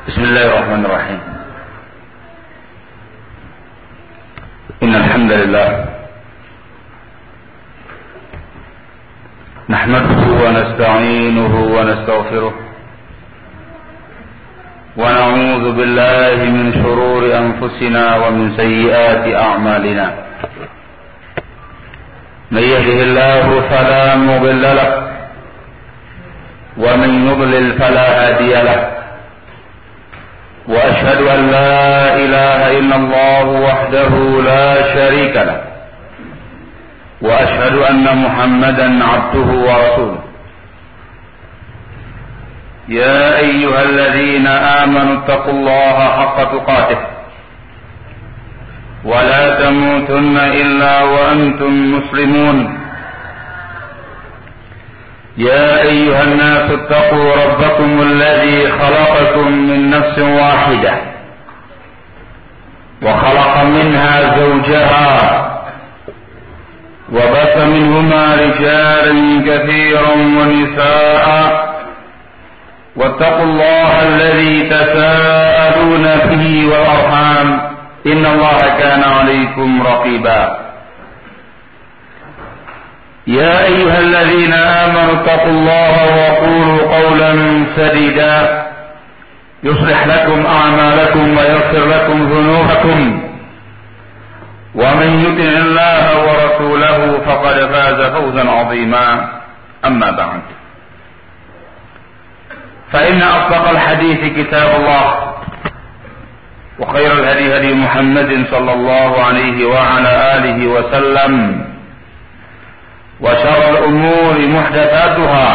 Bismillahirrahmanirrahim. Innal hamdalillah nahmaduhu wa nasta'inuhu wa nastaghfiruh wa na'udzu billahi min shururi anfusina wa min sayyiati a'malina. May yahdihillahu fala mudilla lahu wa man yudlil fala hadiya lahu. وأشهد أن لا إله إلا الله وحده لا شريك له وأشهد أن محمدا عبده ورسوله. يا أيها الذين آمنوا اتقوا الله حق تقاته ولا تموتن إلا وأنتم مسلمون. يا أيها الناس اتقوا ربكم الذي خلقكم من نفس واحدة وخلق منها زوجها وبث منهما رجالا كثيرا ونساء واتقوا الله الذي تساءلون به والأرحام إن الله كان عليكم رقيبا. يا أيها الذين آمنوا اتقوا الله وقولوا قولا سديدا يصلح لكم أعمالكم ويغفر لكم ذنوبكم ومن يطع الله ورسوله فقد فاز فوزا عظيما. أما بعد فإن أصدق الحديث كتاب الله وخير الهدي هدي محمد صلى الله عليه وعلى آله وسلم وشر الأمور محدثاتها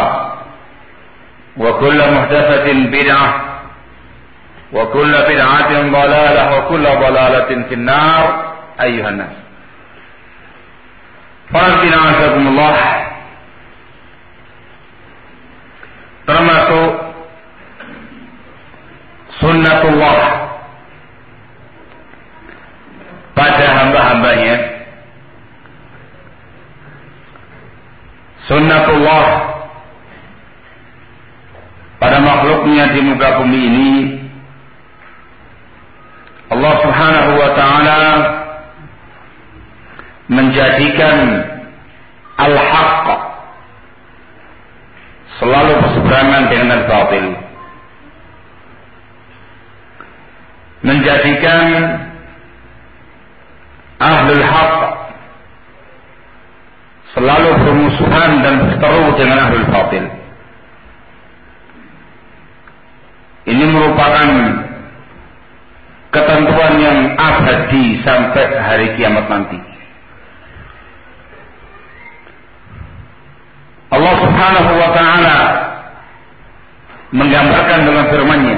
وكل محدثة بدعة وكل بدعة ضلالة وكل ضلالة في النار. أيها الناس Farafina azakumullah, termasuk sunnatullah pada hamba-hambanya, sunnatullah pada makhluknya di muka bumi ini, Allah subhanahu wa ta'ala menjadikan al-haqq selalu berseberangan dengan al-batil, menjadikan ahlul haqq selalu bermusuhan dan berseteru dengan ahlul batil. Ini merupakan ketentuan yang abadi sampai hari kiamat nanti. Allah subhanahu wa ta'ala menggambarkan dengan firman-Nya,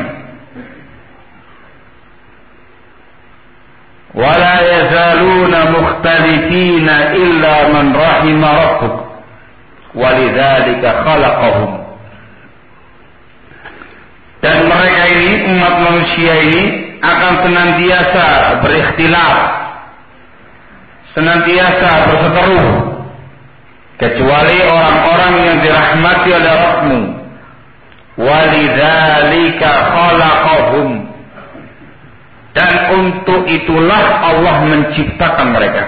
وَلَا يَزَالُونَ مُخْتَلِفِينَ إِلَّا مَنْ رَحِمَ رَبُّكَ وَلِذَلِكَ خَلَقَهُمْ. Dan mereka ini, umat manusia ini, akan senantiasa berikhtilaf, senantiasa berseteru, kecuali orang-orang yang dirahmati oleh Rabb-Mu. وَلِذَلِكَ خَلَقَهُمْ. Dan untuk itulah Allah menciptakan mereka.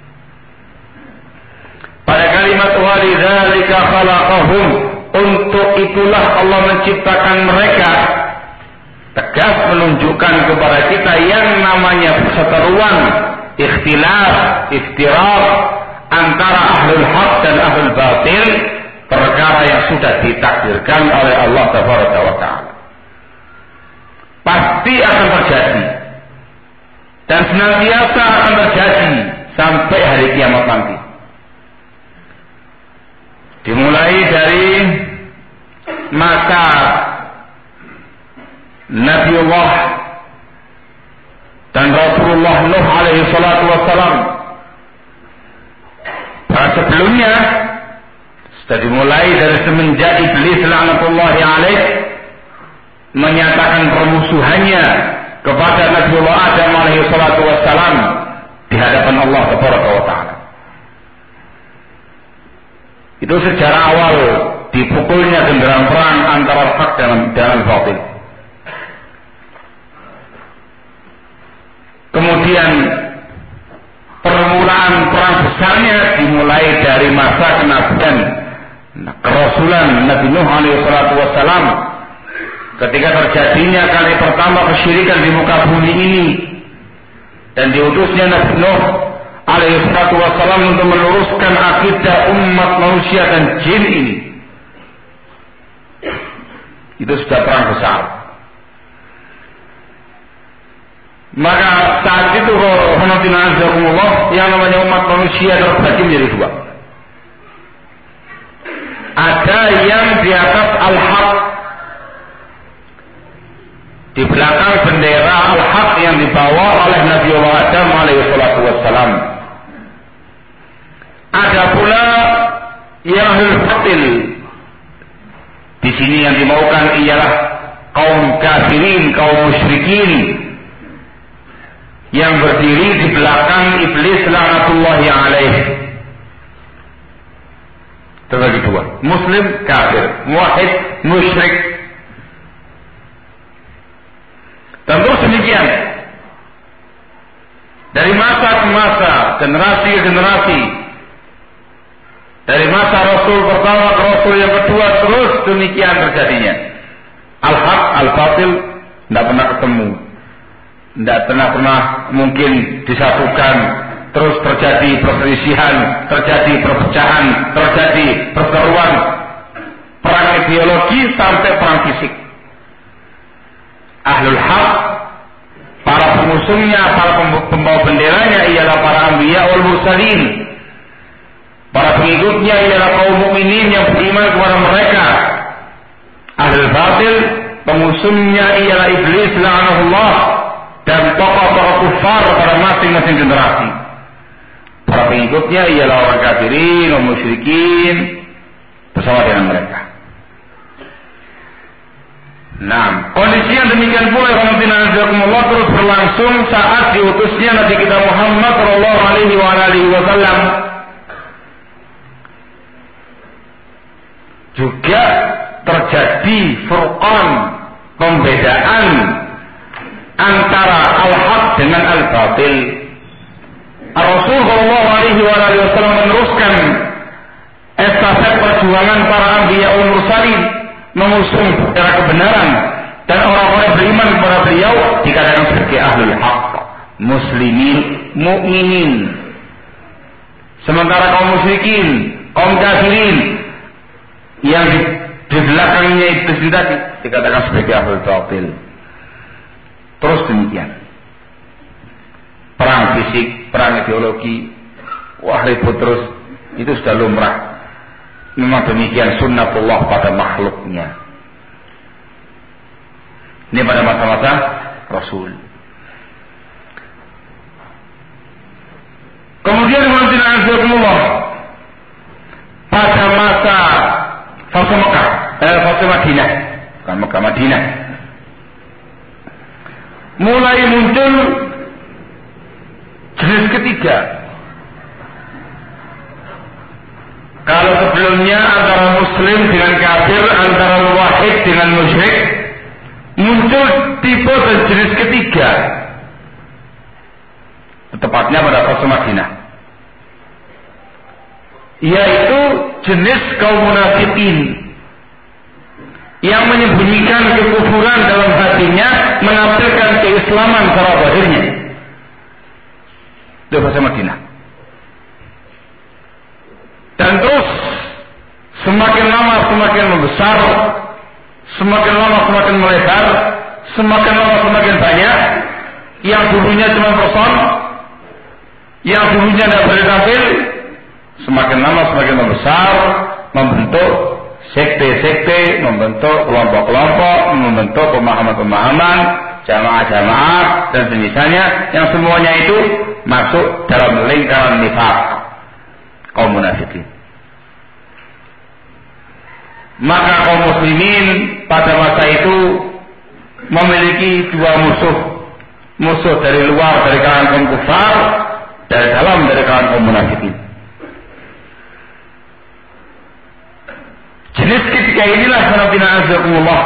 Pada kalimat walidzalika khalaqahum, untuk itulah Allah menciptakan mereka, tegas menunjukkan kepada kita yang namanya perseteruan, ikhtilaf, iftiraq antara ahlul haq dan ahlul batil, perkara yang sudah ditakdirkan oleh Allah tabaraka wa ta'ala. Pasti akan terjadi dan senantiasa akan terjadi sampai hari kiamat nanti. Dimulai dari masa Nabiullah dan Rasulullah Nuh alaihi salatu wassalam. Sebelumnya sudah dimulai dari semenjak Iblis laknatullahi alaih menyatakan permusuhannya kepada Nabiullah Adam alaihi salatu wassalam di hadapan Allah tabaraka wa ta'ala. Itu sejarah awal dipukulnya genderang perang antara hak dan al-batil. pergaulan Nabi Nuh alaihi salatu wassalam ketika terjadinya kali pertama kesyirikan di muka bumi ini dan diutusnya Nabi Nuh alaihi salatu wassalam untuk meluruskan akidah umat manusia dan jin ini. Itu sudah perang besar. Maka saat itu yang namanya umat manusia terbagi menjadi dua. Ada yang di atas al-haq, di belakang bendera al-haq yang dibawa oleh Nabi Adam alaihi salatu wassalam. Ada pula yang batil. Di sini yang dimaukan ialah kaum kafirin, kaum musyrikin yang berdiri di belakang iblis laknatullahi alaihi. Terbagi dua, muslim, kafir, muwahhid, musyrik. Dan terus demikian dari masa ke masa, generasi ke generasi, dari masa Rasul pertama ke Rasul yang kedua, terus demikian terjadinya. Al-haq, al-batil tidak pernah ketemu, tidak pernah mungkin disatukan. Terus terjadi perselisihan, terjadi perpecahan, terjadi perseteruan, perang ideologi sampai perang fisik. Ahlul haq, para pengusungnya, para pembawa benderanya ialah para anbiya wal mursalin. Para pengikutnya ialah kaum mukminin yang beriman kepada mereka. Ahlul batil, pengusungnya ialah iblis la'anahullah dan tokoh-tokoh kufar pada masing-masing generasi. Para pengikutnya ialah orang kafirin, orang musyrikin bersama dengan mereka. Nah, kondisi yang demikian pula Allah terus berlangsung saat diutusnya Nabi kita Muhammad sallallahu alaihi wasallam. Juga terjadi furqan, pembedaan antara al-haq dengan al-batil. Rasul sallallahu alaihi wasallam meneruskan estafet perjuangan para anbiya wal mursalin, mengusung bendera kebenaran, dan orang-orang beriman kepada beliau dikatakan sebagai ahlul haq, muslimin, mukminin. Sementara kaum musyrikin, kaum kafirin yang di belakangnya itu tadi dikatakan sebagai ahlul batil. Terus demikian. Perang fisik, perang ideologi, wah ribut terus, itu sudah lumrah. Memang demikian sunnatullah pada makhluknya. Ini pada masa-masa Rasul. Kemudian pada masa fase Mekah, fase Madinah, bukan Mekah, Madinah, mulai muncul jenis ketiga. Kalau sebelumnya antara muslim dengan kafir, antara muwahhid dengan musyrik, muncul tipe dan jenis ketiga. Tepatnya pada fase Madinah, yaitu jenis kaum munafikin yang menyembunyikan kekufuran dalam hatinya, menampilkan keislaman secara zahirnya. Itu fase Madinah. Dan terus semakin lama semakin membesar, semakin lama semakin melebar, semakin lama semakin banyak. Yang dulunya cuma person, yang dulunya tidak boleh tampil, semakin lama semakin membesar, membentuk sekte-sekte, membentuk kelompok-kelompok, membentuk pemahaman-pemahaman, jamaah-jamaah dan semisalnya, yang semuanya itu masuk dalam lingkaran nifaq, kaum munafikin. Maka kaum muslimin pada masa itu memiliki dua musuh dari luar, dari kalangan kaum kufar, dari dalam, dari kalangan kaum munafikin. Jenis ketiga inilah sanadina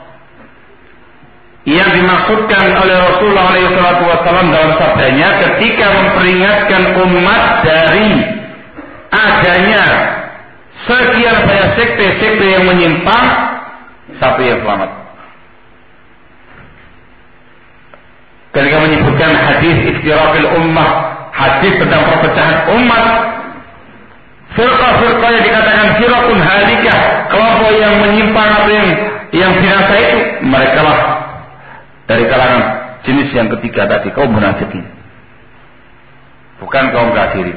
yang dimaksudkan oleh Rasulullah SAW dalam sabdanya ketika memperingatkan umat dari adanya sekian banyak sekte-sekte yang menyimpang, satu yang selamat. Ketika menyebutkan hadis iftiraqil ummah, hadis tentang perpecahan umat, firqah-firqah yang dikatakan firqun halikah, kelompok yang menyimpang atau yang binasa itu, mereka lah dari kalangan jenis yang ketiga tadi, kaum munafikin, bukan kaum kafirin.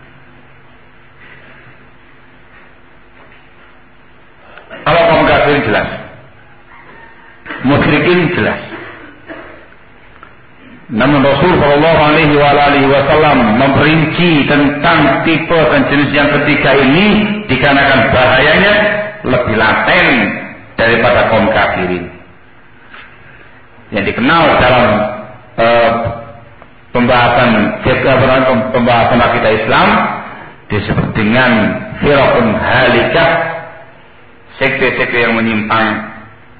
Kalau kaum kafirin jelas, musyrikin jelas. Namun Rasul Shallallahu Alaihi Wasallam memperinci tentang tipe dan jenis yang ketiga ini dikarenakan bahayanya lebih laten daripada kaum kafirin. Yang dikenal dalam pembahasan akidah Islam disebut dengan firqun halikah, sekte-sekte yang menyimpang.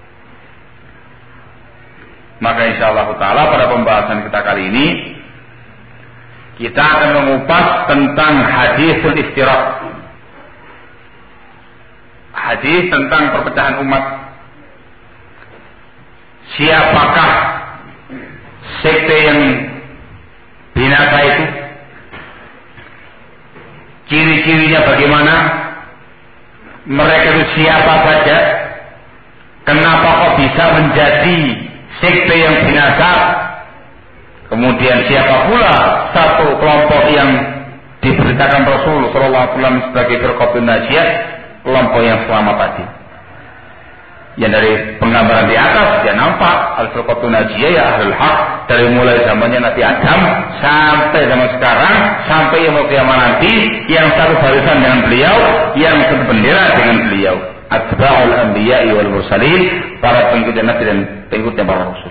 Maka insyaallah ta'ala pada pembahasan kita kali ini kita akan mengupas tentang hadisul iftiraq, hadis tentang perpecahan umat. Siapakah sekte yang binasa itu, ciri-cirinya bagaimana, mereka itu siapa saja, kenapa kok bisa menjadi sekte yang binasa, kemudian siapa pula satu kelompok yang diberitakan Rasul sallallahu alaihi wasallam sebagai firqatun najiyah, kelompok yang selamat tadi. Yang dari penggambaran di atas dia nampak al-firqatun najiyah ya ahlul haq, dari mulai zamannya Nabi Adam sampai zaman sekarang, sampai yang kiamat nanti, yang satu barisan dengan beliau, yang satu bendera dengan beliau. Atba'ul anbiya'i wal mursalin, para pengikutnya Nabi dan pengikutnya para rasul.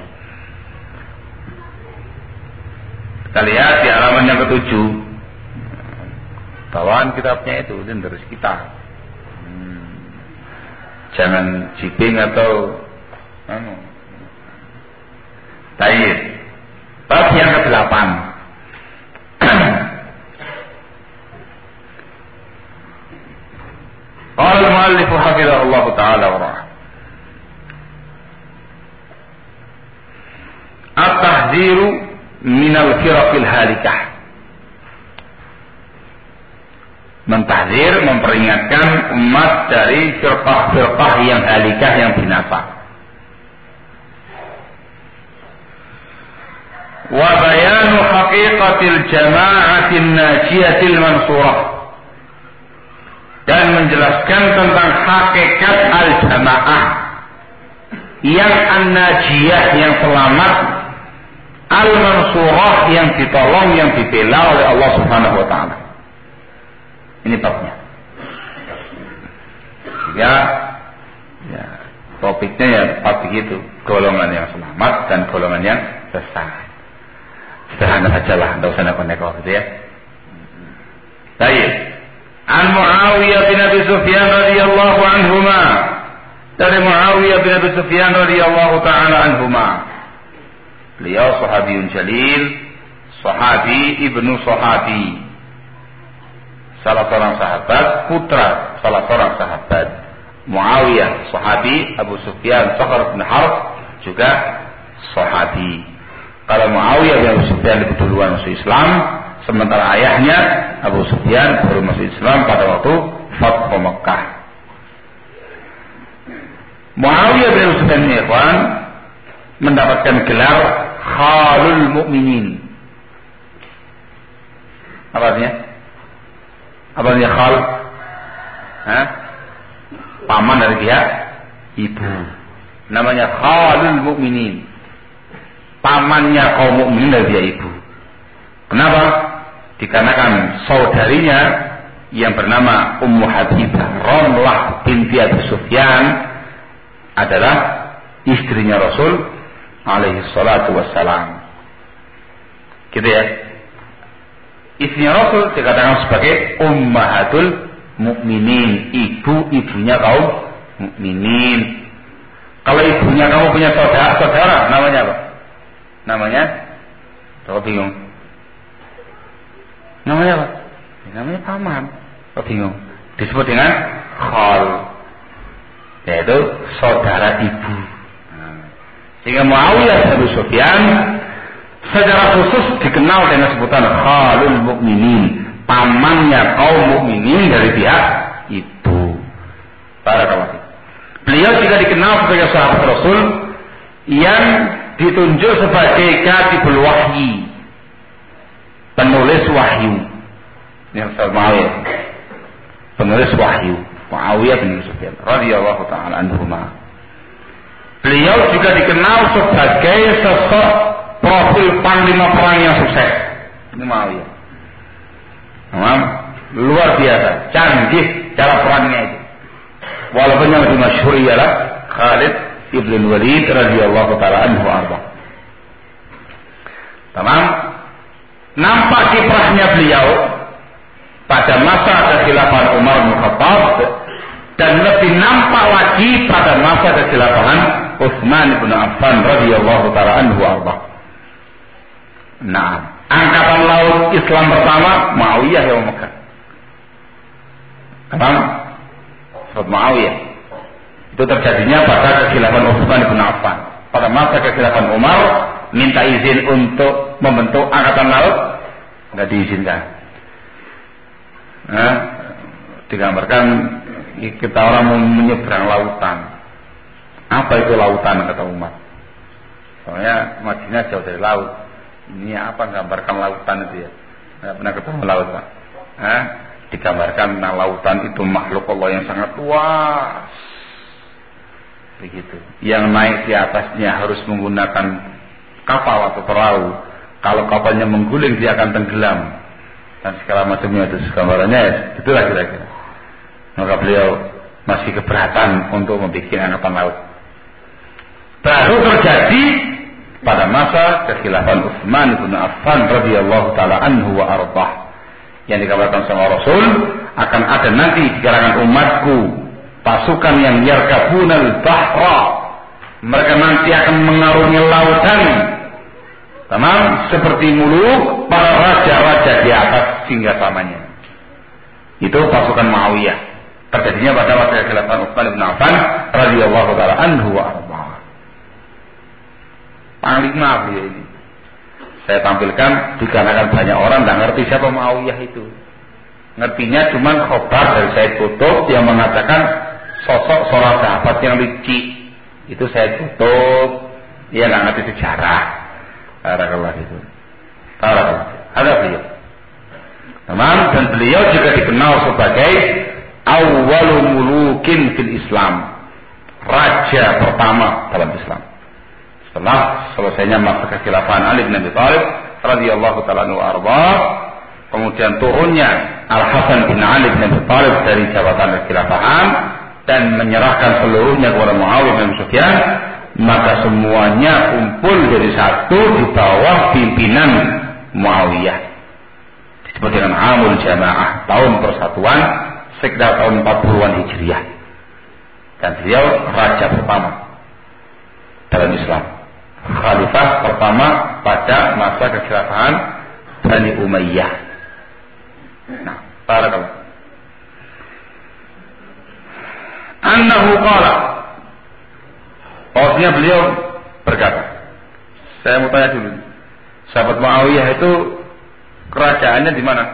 Kita lihat di halaman yang ke-7, bawaan kitabnya itu terus kita. Jangan jiping atau tayyib. Bab yang ke-8. Qala al-muallif hafizahullah ta'ala wa ra'ah. At-tahdziru minal firaqil halikah. Mentahdzir, memperingatkan umat dari firqah-firqah yang halikah, yang binasa. Wa bayanu haqiqatil jama'atin najiyatil mansurah, dan menjelaskan tentang hakikat al-jamaah yang an-najiyah, yang selamat, al-mansurah, yang ditolong, yang dibela oleh Allah Subhanahu wa taala. Ini babnya. Ya, topiknya ya begitu, golongan yang selamat dan golongan yang sesat. Sederhana sajalah, enggak usah neko-neko gitu ya. Baik. An Muawiyah bin Abi Sufyan radhiyallahu anhuma, dari Muawiyah bin Abi Sufyan radhiyallahu taala anhuma. Beliau sahabiyun jalil, sahabi ibnu sahabi, salah seorang sahabat, putra salah seorang sahabat. Muawiyah sahabi, Abu Sufyan Sakhar bin Harb juga sahabi. Kalau Muawiyah bin Abu Sufyan lebih duluan masuk Islam, sementara ayahnya Abu Sufyan baru masuk Islam pada waktu Fathu Makkah. Muawiyah bin Abu Sufyan ini mendapatkan gelar Khalul Mu'minin. Apa artinya? Apa artinya khal? Paman dari dia ibu. Namanya Khalul Mu'minin. Pamannya kaum mukminin dari dia ibu. Kenapa? Dikarenakan saudarinya yang bernama Ummu Habibah Ramlah binti Abi Sufyan adalah istrinya Rasul alaihi salatu wassalam. Gitu ya. Istrinya Rasul dikatakan sebagai Ummahatul Mukminin, ibu-ibunya kaum mukminin. Kalau ibunya kamu punya saudara, namanya apa? Namanya? Kau bingung. Namanya apa? Namanya paman. Kau bingung. disebut dengan khal, yaitu saudara ibu. Sehingga Muawiyah bin Sufyan secara khusus dikenal dengan sebutan khalul mukminin, pamannya kaum mukminin dari pihak ibu. Barakallahu. Beliau juga dikenal sebagai sahabat Rasul yang ditunjuk sebagai katibul wahyi, penulis wahyu. Yang Muawiyah, penulis wahyu, Muawiyah bin Sufyan radhiyallahu taala anhuma. Beliau juga dikenal sebagai sosok profil panglima perang yang sukses. Ini Muawiyah. Luar biasa, canggih cara perangnya itu. Walaupun yang lebih masyhur ialah Khalid ibn Walid radhiyallahu taala anhu arba. Tamam. Nampak kiprahnya beliau pada masa kekhilafahan Umar bin Khattab dan lebih nampak lagi pada masa kekhilafahan Utsman bin Affan radhiyallahu taala anhu arba. Nah, angkatan laut Islam pertama Muawiyah yang memegang. Paham? Sahabat Muawiyah. Itu terjadinya pada kekhilafahan Utsman bin Affan. Pada masa kekhilafahan Umar minta izin untuk membentuk angkatan laut, enggak diizinkan. Nah, digambarkan kita orang menyeberang lautan. Apa itu lautan kata Umar? Soalnya Madinah jauh dari laut. Ini apa gambarkan lautan itu ya? Tidak pernah ketemu laut Pak. Digambarkan lautan itu makhluk Allah yang sangat luas. Begitu. Yang naik di atasnya harus menggunakan kapal atau perahu. Kalau kapalnya mengguling dia akan tenggelam. Dan segala macamnya itu gambarannya itulah kira-kira. Maka beliau masih keberatan untuk membuat angkatan laut. Baru terjadi pada masa kekhilafahan Utsman bin Affan radhiyallahu taala anhu wa arbah, yang dikabarkan sama Rasul akan ada nanti di kalangan umatku pasukan yang yarkabunal bahra, mereka nanti akan mengarungi lautan, tamam, seperti muluk para raja-raja di atas singgasananya. Itu pasukan Muawiyah. Terjadinya pada masa kekhilafahan Utsman bin Affan radhiyallahu taala anhu wa arbah. Panglima beliau ini saya tampilkan dikarenakan banyak orang tidak ngerti siapa Muawiyah itu. Ngertinya cuma khobar dari Said Qutb yang mengatakan sosok seorang sahabat yang licik. Itu Said Qutb, dia nggak ngerti sejarah. Barakallahu itu. Barakallahu. Ada beliau. Teman, dan beliau juga dikenal sebagai awwalul mulukin fil Islam, raja pertama dalam Islam. Setelah selesainya masa kekhilafahan Ali bin Abi Thalib radhiyallahu taala anhu arba, kemudian turunnya Al Hasan bin Ali bin Abi Thalib dari jabatan kekhilafahan dan menyerahkan seluruhnya kepada Muawiyah bin Sufyan, maka semuanya kumpul jadi satu di bawah pimpinan Muawiyah. Disebut dengan Amul Jamaah, tahun persatuan, sekitar tahun 40-an Hijriah. Dan beliau raja pertama dalam Islam, khalifah pertama pada masa kekhilafahan Bani Umayyah. Nah, barakallahu. Annahu qala, bahwasanya beliau berkata, saya mau tanya dulu, sahabat Muawiyah itu kerajaannya di mana?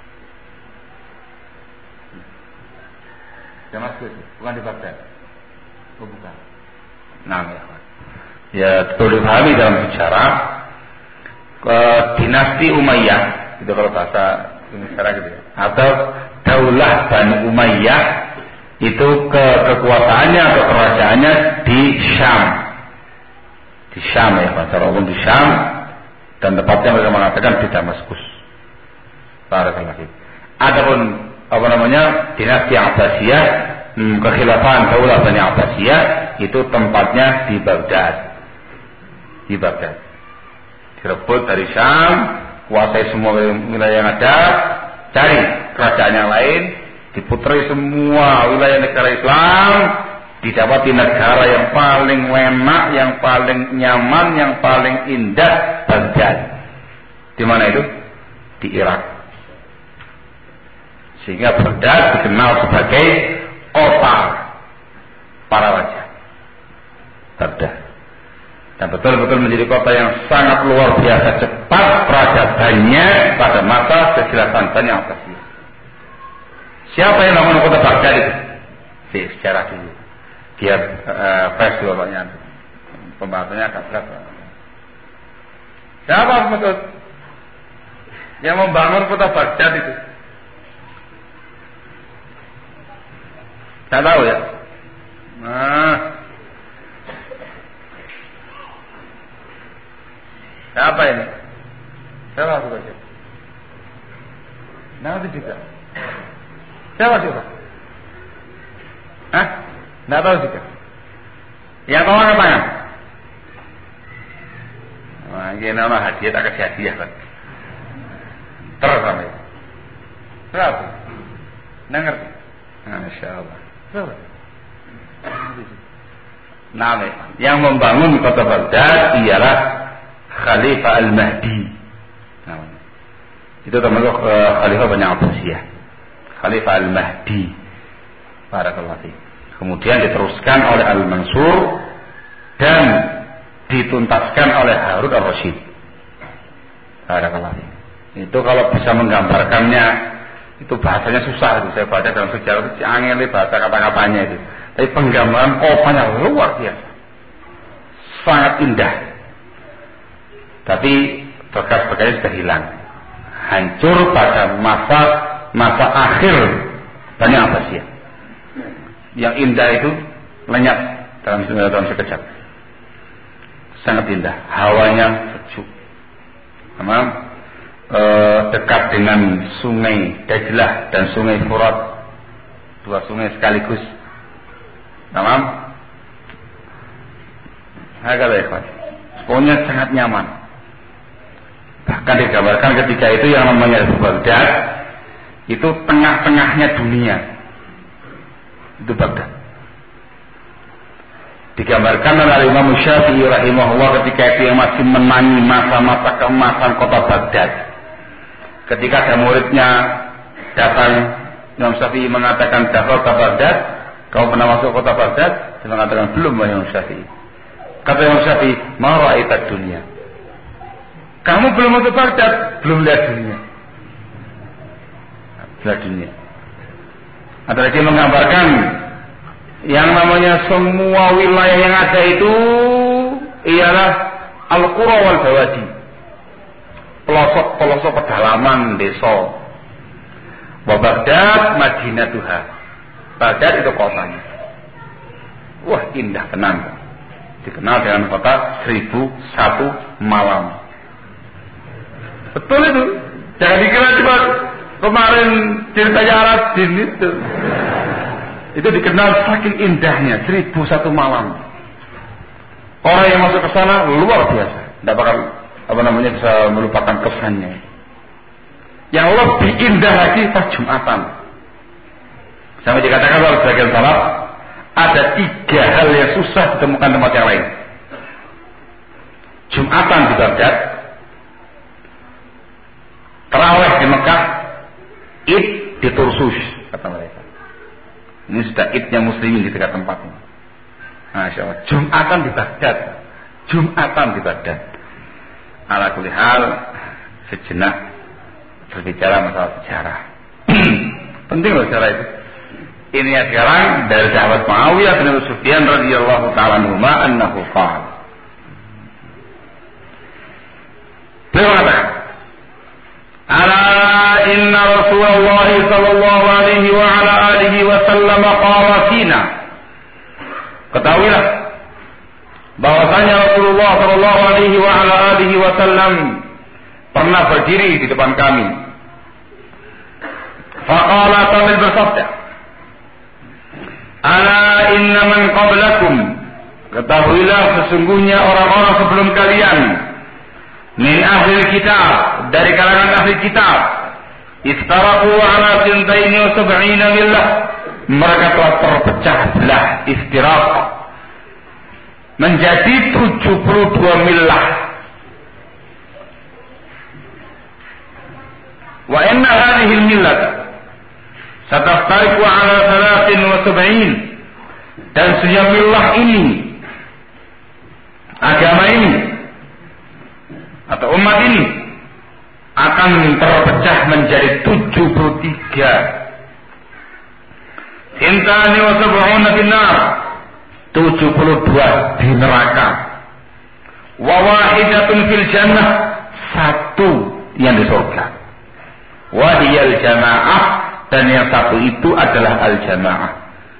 Damaskus, bukan di Baghdad. Oh, bukan. Nah, ya betul dipahami dalam sejarah dinasti Umayyah, itu kalau bahasa sekarang gitu ya, atau Daulah Bani Umayyah, itu kekuasaannya atau kerajaannya di Syam. Di Syam ya, bahasa umum di Syam, dan tepatnya mereka mengatakan di Damaskus. Barakallahu. Adapun apa namanya dinasti Abbasiyah, kekhilafahan Daulah Bani Abbasiyah, itu tempatnya di Baghdad. Di Baghdad. Direbut dari Syam, kuasai semua wilayah yang ada, cari kerajaan yang lain, diputrai semua wilayah negara Islam, didapati negara yang paling enak, yang paling nyaman, yang paling indah, Baghdad. Di mana itu? Di Irak. Sehingga Baghdad dikenal sebagai kota para raja. Baghdad. Dan betul-betul menjadi kota yang sangat luar biasa cepat peradabannya pada masa kekhilafahan Bani Abbasiyah. Siapa yang namanya kota Baghdad itu? Sejarah dulu. Dia pers bapaknya. Pembahasannya agak berat. Siapa maksud yang membangun kota Baghdad itu? Tidak tahu ya. Siapa ini? Siapa aku baca? Nanti juga. Siapa juga? Tidak tahu juga. Yang tahu angkat tangan. Wah, ini nama hadiah tak kasih hadiah kan? Terus sampai. Berapa? Dengar. Masya Allah. Berapa? Nama yang membangun kota Baghdad ialah Khalifah Al-Mahdi. Itu termasuk Khalifah Bani Abbasiyah. Khalifah Al-Mahdi. Barakallahu fiik. Kemudian diteruskan oleh Al-Mansur dan dituntaskan oleh Harun Ar-Rasyid. Barakallahu fiik. Itu kalau bisa menggambarkannya, itu bahasanya susah itu. Saya baca dalam sejarah itu angel bahasa kata-katanya itu. Tapi penggambaran kotanya luar biasa. Sangat indah. Tapi bekas-bekasnya sudah hilang. Hancur pada masa akhir Bani Abbasiyah. Yang indah itu lenyap dalam sekejap. Sangat indah. Hawanya sejuk. Dekat dengan sungai Dajlah dan sungai Furat. Dua sungai sekaligus. Tamam. Agak ikhwan. Pokoknya sangat nyaman. Bahkan digambarkan ketika itu yang namanya Baghdad itu tengah-tengahnya dunia. Itu Baghdad. Digambarkan oleh Imam Syafi'i rahimahullah ketika itu yang masih menangi masa-masa keemasan kota Baghdad. Ketika ada muridnya datang, Imam Syafi'i mengatakan dakhalta Baghdad, kau pernah masuk kota Baghdad? Dia mengatakan belum, Imam Syafi'i. Kata Imam Syafi'i, ma ra'aita dunya. Kamu belum masuk Baghdad, belum lihat dunia. Lihat dunia. Ada lagi menggambarkan yang namanya semua wilayah yang ada itu ialah Al-Qura wal Bawadi. Pelosok-pelosok pedalaman desa. Wa Baghdad Madinatuha. Baghdad itu kotanya. Wah, indah tenang. Dikenal dengan kota 1001 malam. Betul itu. Jangan dikira cuma kemarin ceritanya Aladin itu. Itu dikenal saking indahnya 1001 malam. Orang yang masuk ke sana luar biasa. Tidak bakal bisa melupakan kesannya. Yang lebih indah lagi pas Jumatan. Sampai dikatakan oleh sebagian salaf, ada 3 hal yang susah ditemukan tempat yang lain. Jumatan di Baghdad, tarawih di Mekah, Id di Tursus, kata mereka. Ini sudah idnya muslimin di dekat tempatnya. Masya Allah. Jumatan di Baghdad. Jumatan di Baghdad. Ala kulli hal, sejenak berbicara masalah sejarah. Penting loh sejarah itu. Ini ya sekarang dari sahabat Muawiyah bin Abi Sufyan radhiyallahu ta'ala anhuma annahu qala. Beliau mengatakan, ala inna Rasulullah sallallahu alaihi wa ala alihi wa sallam qala fina. Ketahuilah bahwasanya Rasulullah sallallahu alaihi wa ala alihi wa sallam pernah berdiri di depan kami. Faqala sambil bersabda, ala inna man qablakum, ketahuilah sesungguhnya orang-orang sebelum kalian, min ahli kitab, dari kalangan ahli kitab, iftaraku ala 72 millah, mereka telah terpecah belah, iftiraq menjadi 72 millah. Wa inna hadhihi millah, Sataftariqu ala 73 dan sejamillah ini agama ini atau umat ini akan terpecah menjadi 73. Intani wa sab'una finnar, 72 di neraka. Wa wahidatun fil jannah, satu yang di surga. Wa hiyal jamaah, dan yang satu itu adalah al-jamaah.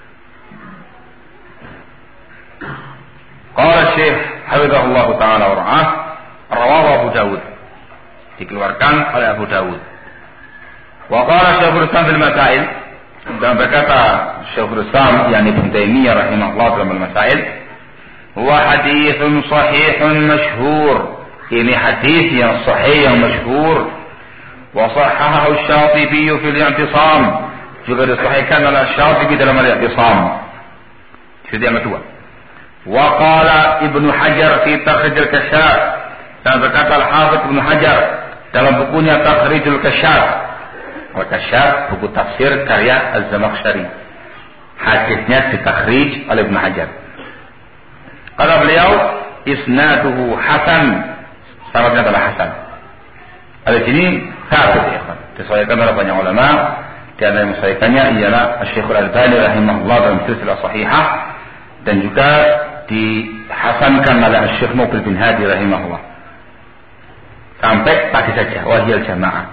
Qala Syekh hafizahullah taala wa ra'ah, rawahu Abu Dawud, dikeluarkan oleh Abu Dawud. Wa qala Syekhul Islam fil Masail, dan berkata Syekhul Islam yakni Ibnu Taimiyah rahimahullah dalam Al-Masail, huwa haditsun sahihun masyhur, ini hadis yang sahih yang masyhur. Wa sahahahu Asy-Syatibi fil I'tisam, juga disahihkan oleh Asy-Syatibi dalam Al-I'tisam. Jadi yang kedua. Wa qala Ibnu Hajar fi Takhrij al-Kashaf, dan berkata Al-Hafidz Ibnu Hajar dalam bukunya Takhrijul Kashaf. Al-Kashaf buku tafsir karya Az-Zamakhsyari. Hadisnya ditakhrij oleh Ibnu Hajar. Kata beliau, isnaduhu hasan, syaratnya adalah hasan. Ada sini sabit ya, disahihkan oleh banyak ulama. Di antara yang mensahihkannya ialah Asy-Syaikh Al-Albani rahimahullah dalam silsilah sahihah, dan juga dihasankan oleh Asy-Syaikh Muqbil bin Hadi rahimahullah. Sampai tadi saja wahiyal jamaah.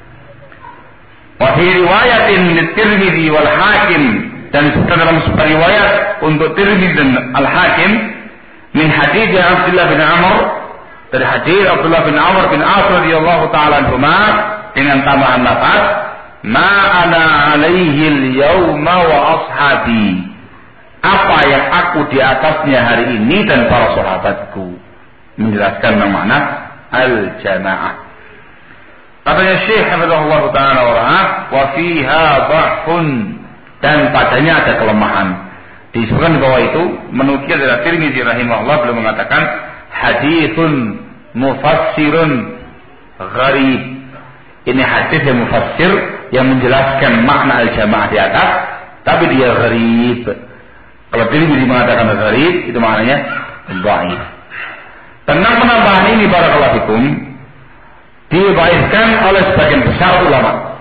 Wa fi riwayatin Tirmidzi wal Hakim, dan dalam sebuah riwayat untuk Tirmidzi dan Al-Hakim min hadits Abdullah bin Amr, dari hadis Abdullah bin Amr bin As radhiyallahu taala anhuma, dengan tambahan lafaz ma ana alaihi al-yauma wa ashabi, apa yang aku di atasnya hari ini dan para sahabatku, menjelaskan makna al-jamaah. Katanya Syekh hafizahullah taala wa ra'ah, wa fiha dha'fun, dan padanya ada kelemahan. Disebutkan di bawah itu menukil dari Tirmidzi rahimahullah beliau mengatakan haditsun mufassirun gharib. Ini hadis yang mufassir yang menjelaskan makna al-jamaah di atas, tapi dia gharib. Kalau Tirmidzi mengatakan gharib, itu maknanya dhaif. Tentang penambahan ini barakallahu fikum diriwayatkan oleh sebagian besar ulama.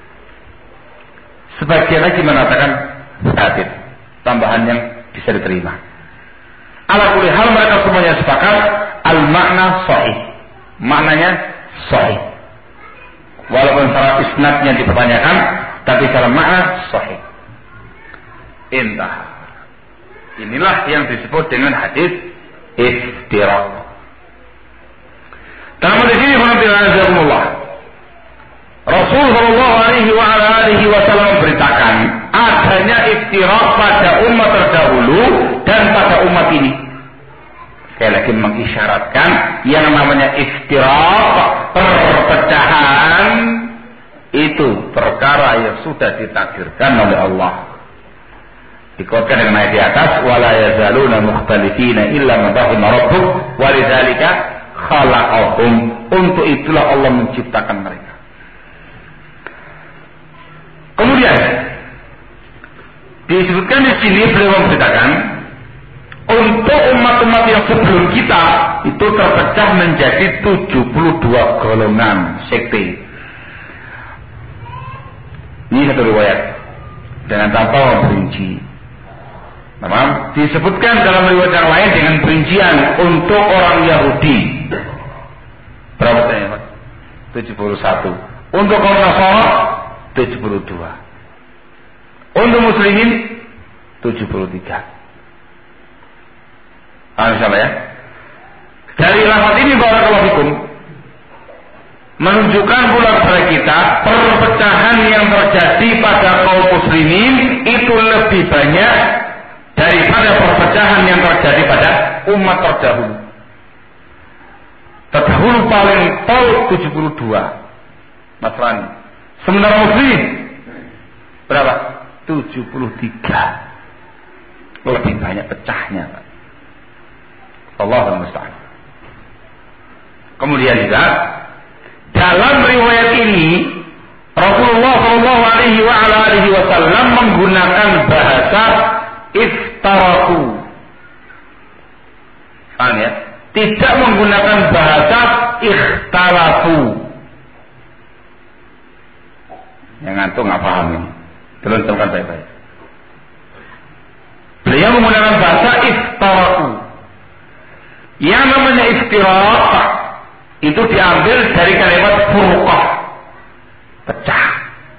Sebagian lagi mengatakan hadis, tambahan yang bisa diterima. Ala kulli hal mereka semuanya sepakat al-makna sahih. Maknanya sahih. Walaupun secara isnadnya dipertanyakan, tapi secara makna sahih. Intah. Inilah yang disebut dengan hadis iftiraq. Dalam hadis ini Rasul sallallahu alaihi wasallam memberitakan adanya iftiraq pada umat terdahulu dan pada umat ini. Sekali lagi mengisyaratkan yang namanya iftiraq, perpecahan, itu perkara yang sudah ditakdirkan oleh Allah. Dikuatkan dengan ayat di atas, wala yazaluna mukhtalifina illa ma rahima rabbuk walidzalika khalaqahum, untuk itulah Allah menciptakan mereka. Kemudian disebutkan di sini beliau memberitakan untuk umat-umat yang sebelum kita itu terpecah menjadi 72 golongan sekte. Ini satu riwayat dengan tanpa memperinci. Memang disebutkan dalam riwayat yang lain dengan perincian untuk orang Yahudi. Berapa tanya Pak? 71. Untuk orang Nasara 72. Untuk muslimin 73. Insyaallah ya. Dari lafaz ini barakallahu fikum menunjukkan pula kepada kita perpecahan yang terjadi pada kaum muslimin itu lebih banyak daripada perpecahan yang terjadi pada umat terdahulu. Terdahulu paling tol 72 Nasrani. Sementara muslim berapa? 73. Lebih banyak pecahnya, Pak. Allahul musta'an. Kemudian juga dalam riwayat ini Rasulullah Shallallahu Alaihi Wasallam menggunakan bahasa iftaraku. Paham ya? Tidak menggunakan bahasa ikhtalafu. Yang ngantuk nggak paham ini. Tolong terangkan baik-baik. Beliau menggunakan bahasa iftaraku. Yang namanya iftirak itu diambil dari kalimat furqah, pecah.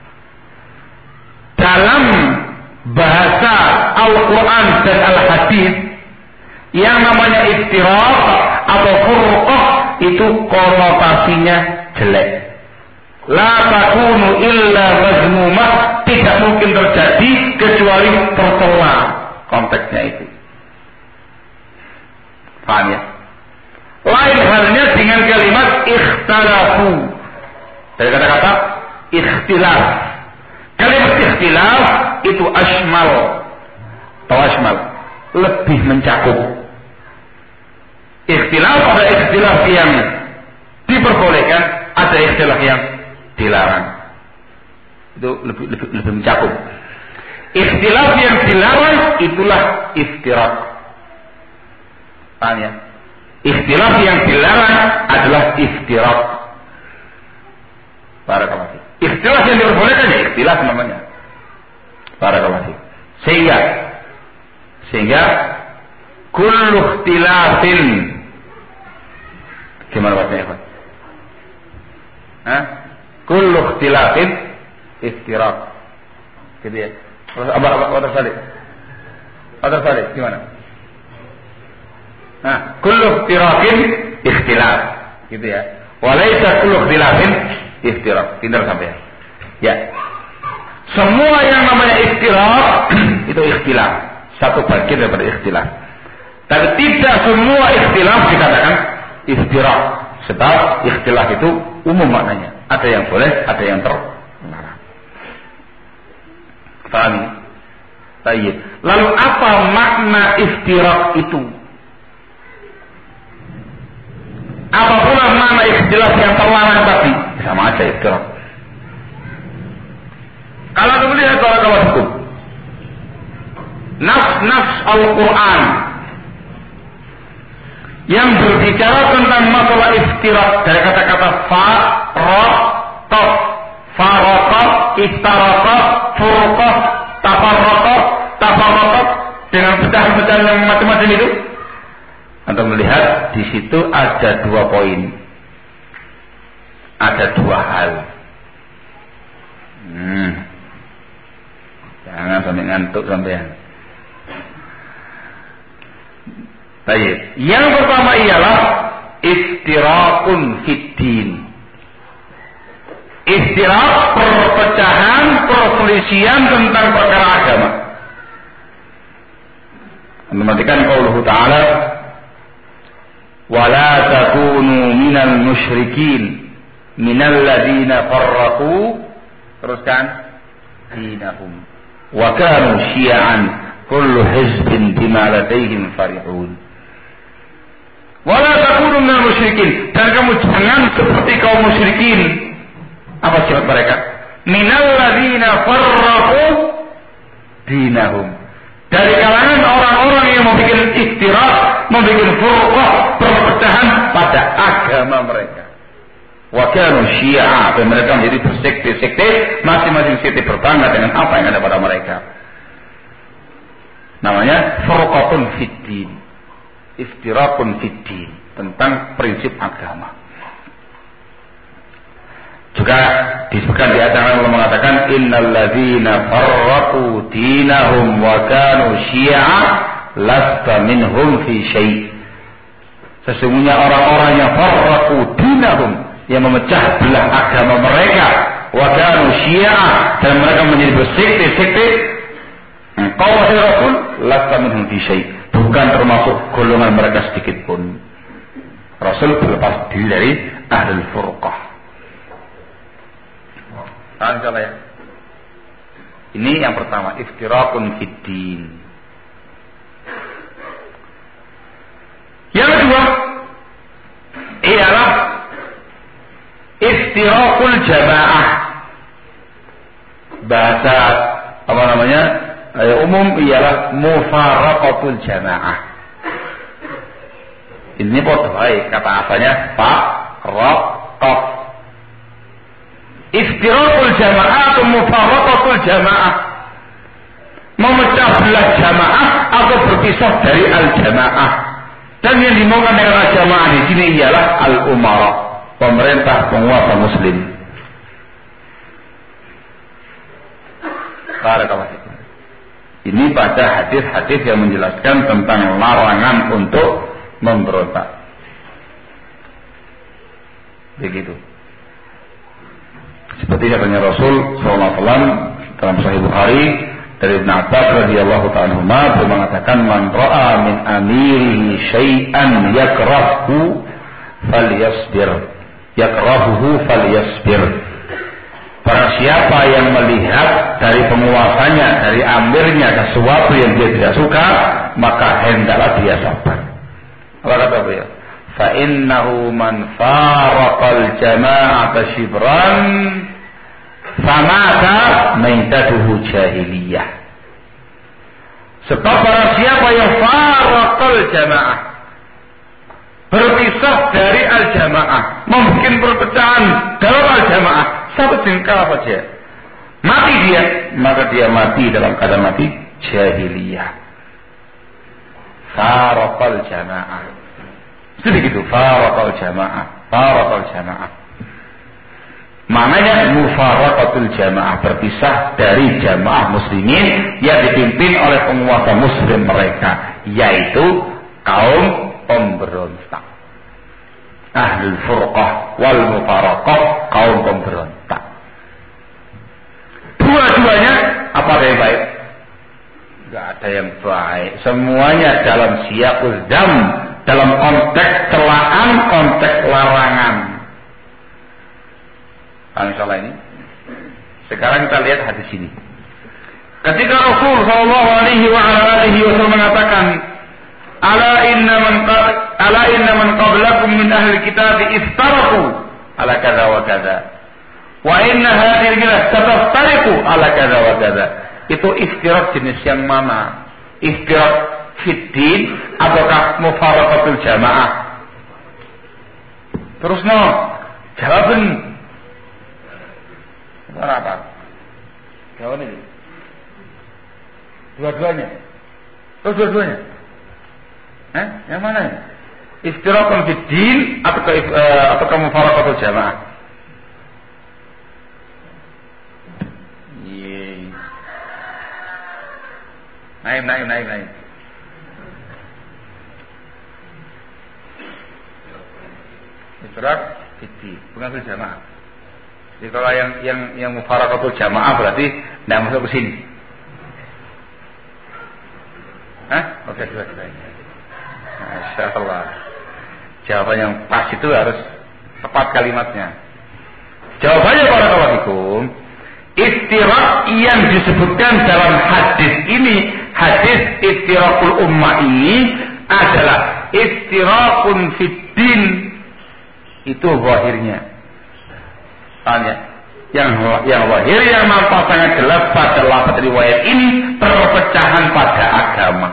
Dalam bahasa Al-Quran dan Al-Hadis, yang namanya iftirak atau furqah itu konotasinya jelek. La takunu illa mazmumah, tidak mungkin terjadi kecuali tercela. Konteksnya itu. Paham ya? Lain halnya dengan kalimat ikhtalafu. Dari kata-kata ikhtilaf. Kalimat ikhtilaf itu asmal. Atau asmal. Lebih mencakup. Ikhtilaf ada ikhtilaf yang diperbolehkan, ada ikhtilaf yang dilarang. Itu lebih mencakup. Ikhtilaf yang dilarang itulah iftirak. Paham ya? Ikhtilaf yang dilarang adalah iftirak. Barakallahu fiik. Ikhtilaf yang diperbolehkan ya ikhtilaf namanya. Barakallahu fiik. Sehingga kullu ikhtilafin, gimana bahasanya, Pak? Kullu ikhtilafin iftirak. Gitu ya. Terus apa tersalik? Gimana? Kullu ikhtilafin ikhtilaf. Gitu ya. Walaysa kullu ikhtilafin iftirak. Pintar sampai ya. Semua yang namanya ikhtilaf itu ikhtilaf. Satu bagian daripada ikhtilaf. Tapi tidak semua ikhtilaf dikatakan iftirak. Sebab ikhtilaf itu umum maknanya. Ada yang boleh, ada yang terlarang. Paham ini? Baik. Lalu apa makna iftirak itu? Apa pula makna ikhtilaf yang terlarang tadi? Sama aja iftirak. Kalau kita melihat kawan-kawan hukum, nas Al-Quran yang berbicara tentang masalah iftirak dari kata-kata faraqah, iftaraqah, furqah, tafarraqah dengan pecahan-pecahan yang macam-macam itu. Untuk melihat di situ ada 2 poin. Ada 2 hal. Jangan sampai ngantuk sampean. Baik. Yang pertama ialah iftirakun fiddin. Iftirak, perpecahan, perselisihan tentang perkara agama. Perhatikan qauluhu ta'ala, wala takunu minal musyrikin minal ladina farraqu, teruskan, dinahum wa kanu syi'an kullu hizbin bima ladaihim farihun. Wala takunu minal musyrikin, dan kamu jangan seperti kaum musyrikin. Apa sifat mereka? Minal ladzina farraqu dinahum, dari kalangan orang-orang yang membuat iftirak, membuat furqah, perpecahan pada agama mereka. Wa kanu syi'a, dan mereka menjadi bersekte-sekte, masing-masing sekte berbangga dengan apa yang ada pada mereka. Namanya furqatun fiddin, iftirakun fiddin, tentang prinsip agama. Juga disebutkan di atas Allah mengatakan innal ladzina farraqu dinahum wa kanu syi'a lasta minhum fi syai'. Sesungguhnya orang-orang yang farraqu dinahum, yang memecah belah agama mereka, wa kanu syi'a, dan mereka menjadi bersekte-sekte, engkau wahai Rasul lasta minhum fi syai', bukan termasuk golongan mereka sedikit pun. Rasul berlepas diri dari ahlul furqah. Insyaallah ya. Ini yang pertama, iftirakun fiddin. Yang kedua ialah iftirakul jamaah. bahasa apa namanya umum ialah mufaraqatul jamaah. Ini podo ae kata asalnya faraqah. Iftiraqul jamaah atau mufaraqatul jamaah, memecah belah jamaah atau berpisah dari al-jamaah. Dan yang dimaukan dengan al-jamaah di sini ialah al-umara, pemerintah penguasa muslim. Ini pada hadis-hadis yang menjelaskan tentang larangan untuk memberontak. Begitu. Seperti katanya Rasul SAW dalam Sahih Bukhari dari Ibn Abbas radhiyallahu ta'ala anhu, beliau mengatakan, man ra'a min amirihi syai'an yakrahu falyasbir, yakrahuhu falyasbir. Barang siapa yang melihat dari penguasanya, dari amirnya sesuatu yang dia tidak suka, maka hendaklah dia sabar. Apa kata beliau? Fa innahu man faraqal jama'ata shibran famata maitatuhu jahiliyah. Sebab barang siapa yang faraqal jama'ah, berpisah dari al-jamaah, membuat perpecahan dalam al-jamaah, satu jengkal saja mati dia, maka dia mati dalam keadaan mati jahiliyah. Faraqal jamaah. Begitu, faraqal jamaah, faraqal jamaah. Maknanya mufaraqatul jamaah, berpisah dari jamaah muslimin yang dipimpin oleh penguasa muslim mereka, yaitu kaum pemberontak. Ahlul furqah wal mufaraqah, kaum pemberontak. Dua-duanya apa yang baik? Enggak ada yang baik. Semuanya dalam siyaqul dzam, dalam konteks celaan, konteks larangan. Insyaallah ini. Sekarang kita lihat hadis ini. Ketika Rasul sallallahu alaihi wasallam mengatakan, ala inna man qablakum min ahli kitab iftaraku ala kadza wa kadza. Wa inna hadhihi al-kitab sataftariqu ala kadza wa kadza. Itu iftirak jenis yang mana? Iftirak fiddin ataukah mufaraqatul jamaah? Terus no, jawaban apa? Jawaban ini. Dua-duanya. Oh, dua-duanya. Yang mana ini? Iftirakun fiddin ataukah mufaraqatul jamaah? Naik. Iftirak fiddin, bukan fil jamaah. Jadi kalau yang mufaraqatul jamaah berarti tidak masuk ke sini. Oke, dua-duanya. Masyaallah. Jawaban yang pas itu harus tepat kalimatnya. Jawabannya barakallahu fikum, iftirak yang disebutkan dalam hadis ini, hadis iftirakul ummah ini adalah iftirakun fiddin. Itu zahirnya. Tanya. Yang zahir yang nampak sangat jelas pada lafaz riwayat ini, perpecahan pada agama.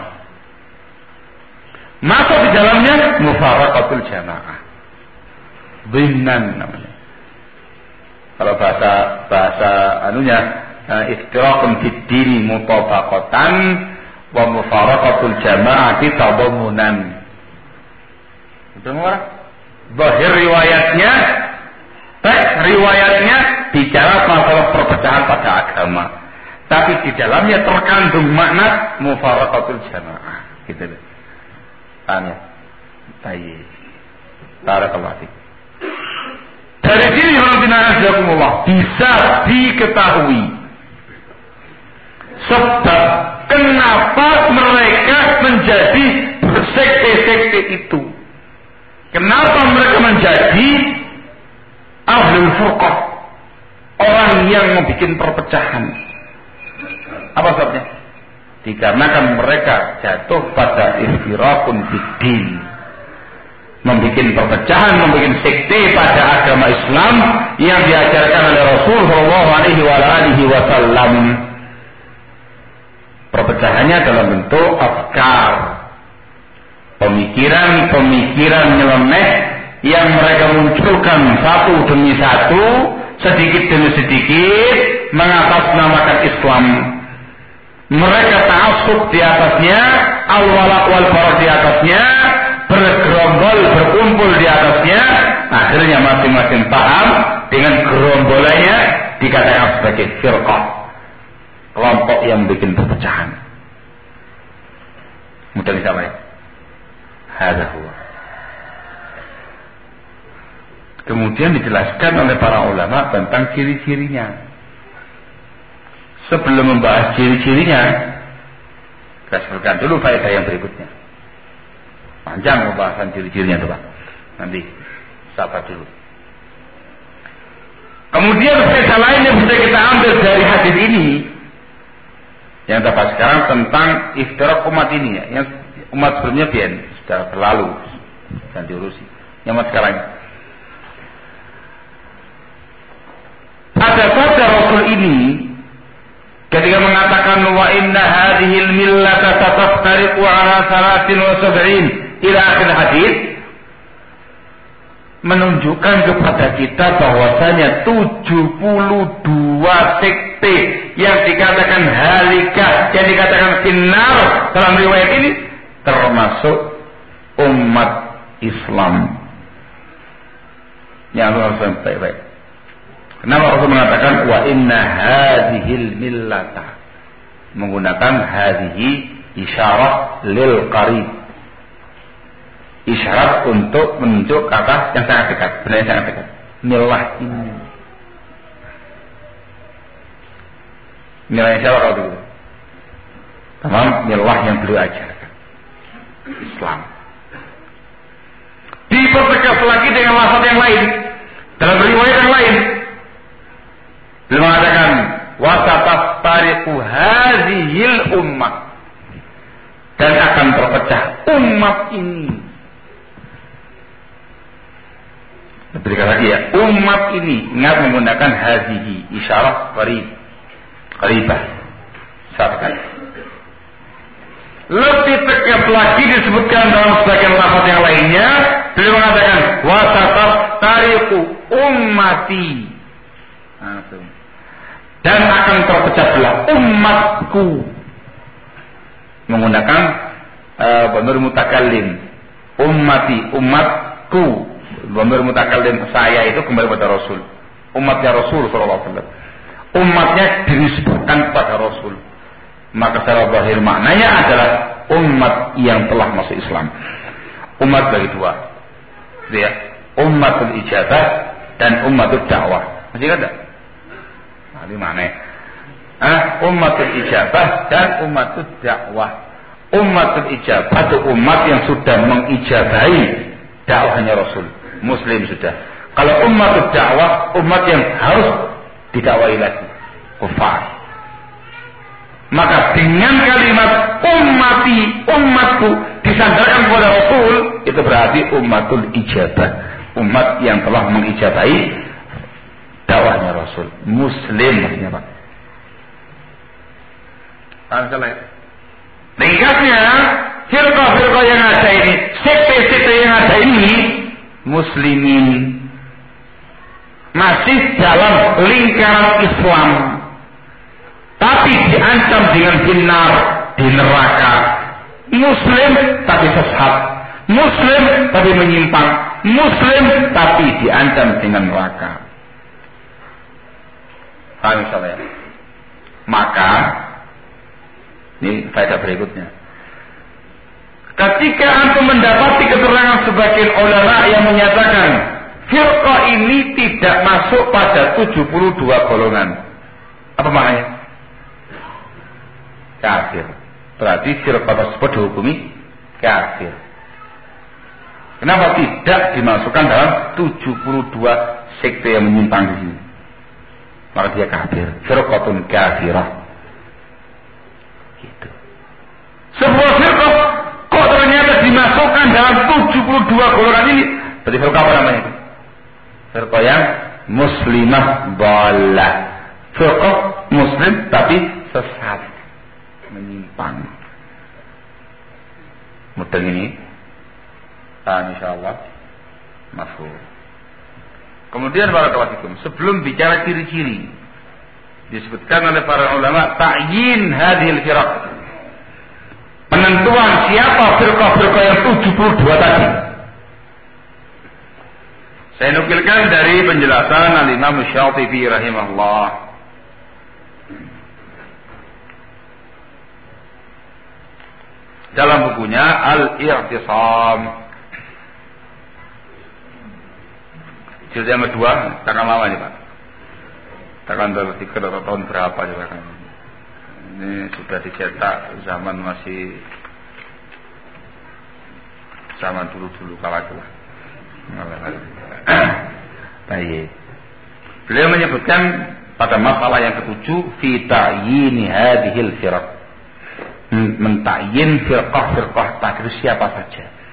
Masuk di dalamnya mufaraqatul jamaah. Dhimnan namanya. Kalau bahasa anunya iftirakun fiddin mutabaqatan wa mufaraqatul jamaati tadammunan. Betul enggak? Zahir riwayatnya, teks riwayatnya bicara masalah perpecahan pada agama, tapi di dalamnya terkandung makna mufaraqatul jamaah. Gitu loh. Tanya. Baik. Barakallahu fiik. Dari sini Allah bisa diketahui sebab kenapa mereka menjadi bersekte-sekte itu. Kenapa mereka menjadi ahlul furqah, orang yang membuat perpecahan. Apa sebabnya? Dikarenakan mereka jatuh pada iftirakun fiddin, membuat perpecahan, membuat sekte pada agama Islam yang diajarkan oleh Rasul sallallahu alaihi wasallam. Perpecahannya dalam bentuk afkar, pemikiran-pemikiran nyeleneh yang mereka munculkan satu demi satu, sedikit demi sedikit mengatasnamakan Islam. Mereka ta'assub di atasnya, al-wala' wal-bara' di atasnya, bergerombol, berkumpul di atasnya. Akhirnya masing-masing paham dengan gerombolannya dikatakan sebagai firqah, kelompok yang bikin perpecahan. Mudah siapa ya? Hadza huwa. Kemudian dijelaskan oleh para ulama tentang ciri-cirinya. Sebelum membahas ciri-cirinya, kita sebutkan dulu faedah yang berikutnya. Panjang pembahasan ciri-cirinya itu Pak. Nanti sabar dulu. Kemudian faedah lain yang bisa kita ambil dari hadis ini, yang dapat sekarang tentang iftirak umat ini ya. Yang umat sebelumnya sudah berlalu dan diurusi. Yang umat sekarang ada sabda Rasul ini ketika mengatakan wa inna hadhil millata tataftariqu ala 73 ila akhir hadis, menunjukkan kepada kita bahwasanya 72 sekte yang dikatakan halika, yang dikatakan finnar dalam riwayat ini termasuk umat Islam. Yang harus baik-baik. Kenapa Rasul mengatakan wa inna hadhil millata, menggunakan hadhihi isyarat lil qarib, isyarat untuk menunjuk kata yang sangat dekat, benar yang sangat dekat. Millah ini, millah siapa kalau begitu? Tamam, millah yang beliau ajarkan, Islam. Dipertegas lagi dengan lafaz yang lain dalam riwayat yang lain. Beliau mengatakan wasataftariqu hadhil ummah, dan akan terpecah umat ini. Berikan lagi ya, umat ini. Ingat menggunakan hadhihi isyarat qaribah. Satu kali. Lebih tegas lagi disebutkan dalam sebagian lafaz yang lainnya. Beliau mengatakan wasataftariqu ummati, dan akan terpecah belah umatku, menggunakan dhamir mutakallim. Ummati, umatku, dhamir mutakallim. Saya itu kembali pada Rasul, umatnya Rasul sallallahu alaihi wasallam. Umatnya dinisbahkan pada Rasul, maka secara zahir maknanya adalah umat yang telah masuk Islam. Umat bagi dua, ya, ummatul ijabah dan ummatul dakwah. Masih ada? Ini mana? Ummatul ijabah dan ummatul dakwah. Ummatul ijabah itu umat yang sudah mengijabahi dakwahnya Rasul, Muslim sudah. Kalau ummatul dakwah, umat yang harus didakwahi lagi, kufar. Maka dengan kalimat ummati, umatku disandarkan kepada Rasul, itu berarti ummatul ijabah, umat yang telah mengijabahi dakwahnya Rasul, Muslim maksudnya Pak. Ringkasnya, firqah-firqah yang ada ini, sekte-sekte yang ada ini, Muslimin, masih dalam lingkaran Islam, tapi diancam dengan finnar, di neraka. Muslim tapi sesat, Muslim tapi menyimpang, Muslim tapi diancam dengan neraka. Misalnya. Maka ini faedah berikutnya. Ketika antum mendapati keterangan sebagian ulama yang menyatakan firqah ini tidak masuk pada 72 golongan, apa maknanya? Kafir. Berarti firqah tersebut dihukumi kafir. Kenapa tidak dimasukkan dalam 72 sekte yang menyimpang di sini? Maka dia kafir, firqatun kafirah. Gitu. Sebuah firqah kok ternyata dimasukkan dalam 72 golongan ini? Berarti firqah apa namanya? Firqah yang muslimah dhalah. Firqah muslim tapi sesat, menyimpang. Mudeng ini insyaallah mafhum. Kemudian barakallahu fikum, sebelum bicara ciri-ciri, disebutkan oleh para ulama ta'yin hadhil firaq, penentuan siapa firqah-firqah yang 72 tadi. Saya nukilkan dari penjelasan Al-Imam Syatibi rahimahullah. Dalam bukunya Al-I'tisam, jilid yang kedua, takkan lama nih Pak. Takkan berpikir tahun berapa juga kan. Ini sudah dicetak zaman dulu kala itu. Baik. Beliau menyebutkan pada masalah yang ketujuh fi ta'yin hadhil firaq, mentakyin firqah-firqah tadi siapa saja.